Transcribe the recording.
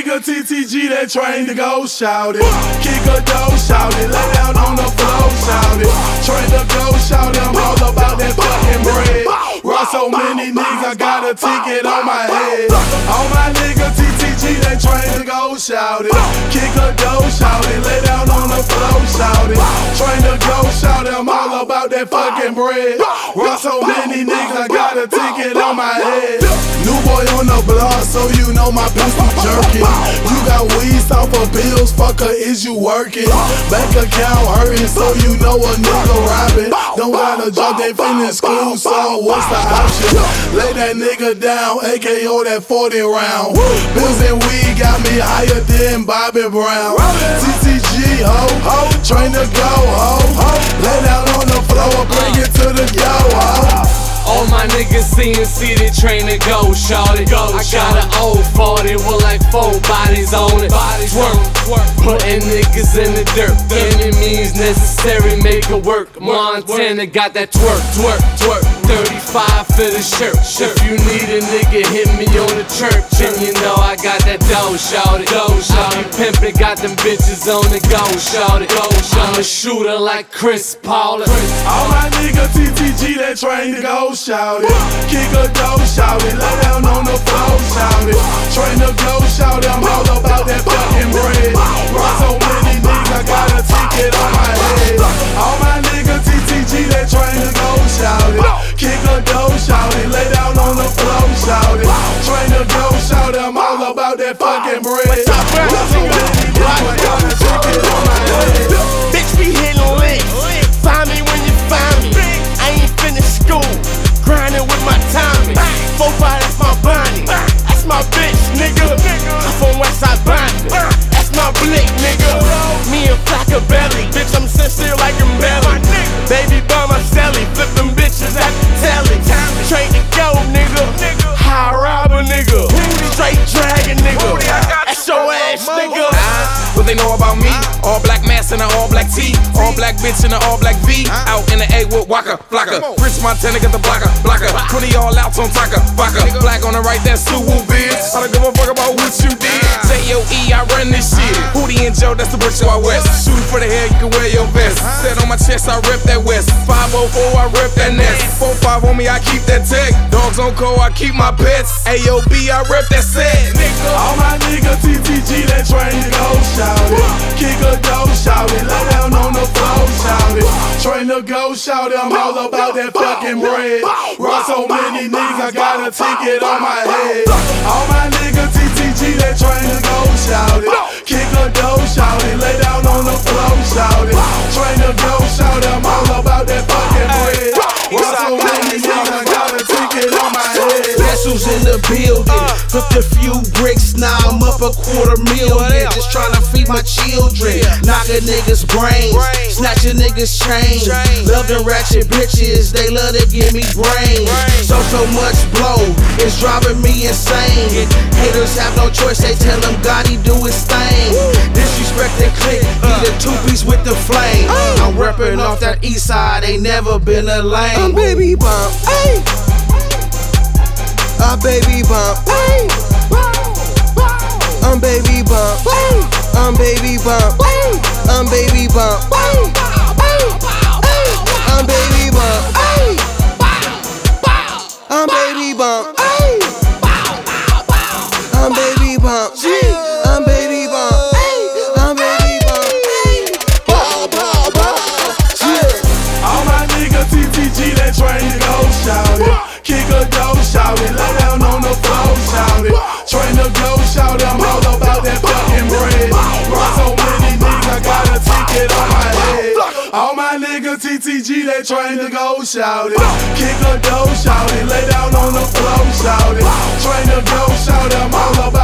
nigga TTG that trained to go, shout it. Kick a dough, shout it. Lay down on the floor, shout it. Train to go, shout it. I'm all about that fucking bread. Rock so many niggas, I got a ticket on my head. All my nigga TTG that trained to go, shout it. Kick a dough, shout it. Lay down on the floor, shout it. Train to go, shout it. I'm all about that fucking bread. Rock so many niggas, I got a ticket on my head. New boy on the block, so you know my pistol jerking. You got weeds off of bills, fucker, is you working? Bank account hurting, so you know a nigga robbing. Don't gotta drop, they finish school, so what's the option? Lay that nigga down, AKO that 40 round. Bills and weed got me higher than Bobby Brown. TTG, ho, train to go, ho. Lay down on the floor, bring it to the yo, ho. All my niggas CNC, they train to go, shawty. I got an old 40 with like 4 bodies on it. Twerk, putting niggas in the dirt. Any means necessary, make it work. Montana got that twerk. 35 for the shirt. If you need a nigga, hit me on the church. And you know I got that dough, shawty. I be pimpin', got them bitches on the go, shawty. I'm a shooter like Chris Paul. All my nigga TTG that train to go, shout it. Kick a dough, shout it. Lay down on the floor, shout it. Train to go, shout it. I'm all about that fucking bread. Rock so many niggas, I got a ticket on my head. All my nigga TTG that train to go, shout it. Kick a dough, shout it. Lay down on the floor, shout it. Train to go, shout it. I'm all about that fucking bread. Rock so many niggas, I got a ticket on my head. Bitch be hitting licks. Find me when you find me. I ain't finished school. Grinding with my timing. 4-5, that's my Bonnie. That's my bitch, nigga. I'm from Westside Bonnie. That's my blick, nigga. Me and Flacca Belly. Bitch, I'm sincere like I'm belly. Baby by my celly. Flipping bitches at the telly. Straight to go, nigga. High robber, nigga. Straight dragon, nigga. That's your ass, nigga. What they know about me? All black mask and an all black tee. All black bitch and an all black V. Out in the A with Waka Flocka. Rich Montana got the blocker. 20 all outs on Taka. Vodka. Black on the right, that's Suwu biz. I don't give a fuck about what you did. J-O-E, I run this shit. Hootie and Joe, that's the British Wild West. Shooting for the head, you can wear your vest. Set on my chest, I rip that West. 504, I rip that nest. 45 on me, I keep that tech. Dogs on call, I keep my pets. AOB, I rip that set. All my nigga TTG that train to go, shout it. Kick a dough, shout it. Lay down on the floor, shout it. Train to go, shout it. I'm all about that fucking bread. Rock so many niggas, I got a ticket on my head. All my nigga TTG that train to go, shout it. Kick a dough, shout it. Lay down on the floor, shout it. Train to go, shout it. I'm all about that fucking bread. Rock so many niggas, I got a ticket on my head. Specials in the building. Flipped a few bricks, now I'm up $250,000. Just tryna feed my children. Knock a nigga's brains, snatch a nigga's chain. Love them ratchet bitches, they love to give me brains. So much blow, it's driving me insane. Haters have no choice, they tell him Gotti do his thing. Disrespect the clique, be the 2-piece with the flame. I'm reppin' off that east side, ain't never been a lane. I'm baby bump, ayy. I'm baby bump, ayy. I'm baby bump, ayy. I'm baby bump, ayy. I'm baby bump, ayy. I'm baby bump, ayy. I'm baby bump, ayy. I'm baby bump, ayy. I'm baby bump, ayy. I'm baby bump, ayy. All my nigga TTG that train to go, shout it. Kick a dough, shout it. Lay down on the floor, shout it. Train to go, shout it. I'm all about that fucking bread. Rock so many niggas, I got a ticket on my head. All my nigga TTG that train to go, shout it. Kick a dough, shout it. Lay down on the floor, shout it. Train to go, shout it. I'm all about